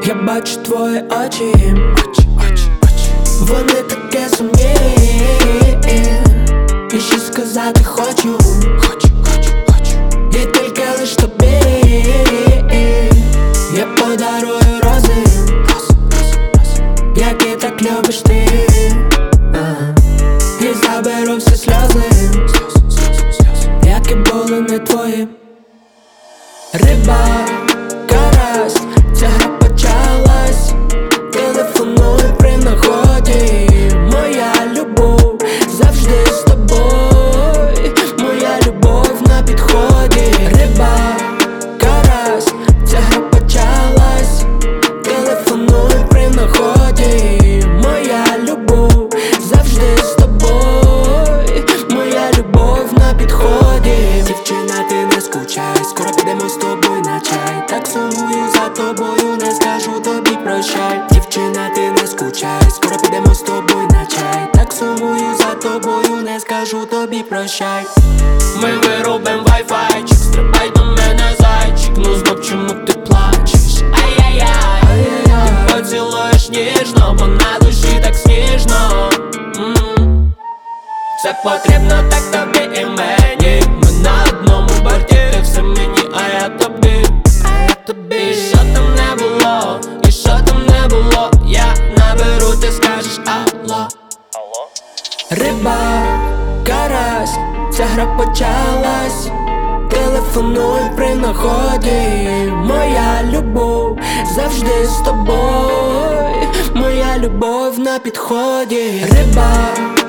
Я бачу твої очі, вони таке сумні, і ще сказати хочу, і тільки лиш тобі я подарую рози, які так любиш ти, і заберу всі сльози, які були не твої. Риба, карась, ця гра почалась. Телефоную при нагоді. Моя любов завжди з тобою. Моя любов на підході. Риба, карась, ця гра почалась. Телефоную при нагоді. Моя любов завжди з тобою. Моя любов на підході. Дівчина, ти не скучай, скоро підемо з тобою на чай. Так сумую за тобою, не скажу тобі прощай. Дівчина, ти не скучай, скоро підемо з тобою на чай. Так сумую за тобою, не скажу тобі прощай. Ми вирубим вайфайчик, стрибай до мене зайчик. Ну знов чому ти плачеш? Ай-яй-яй, ти поцілуєш ніжно, бо на душі так сніжно. Це потрібно так тобі і мені. Ми на одному борті, ти все мені, а я тобі. І що там не було, і що там не було, я наберу, ти скажеш алло. Риба, карась, ця гра почалась. Телефоную при нагоді. Моя любов завжди з тобою. Моя любов на підході. Риба,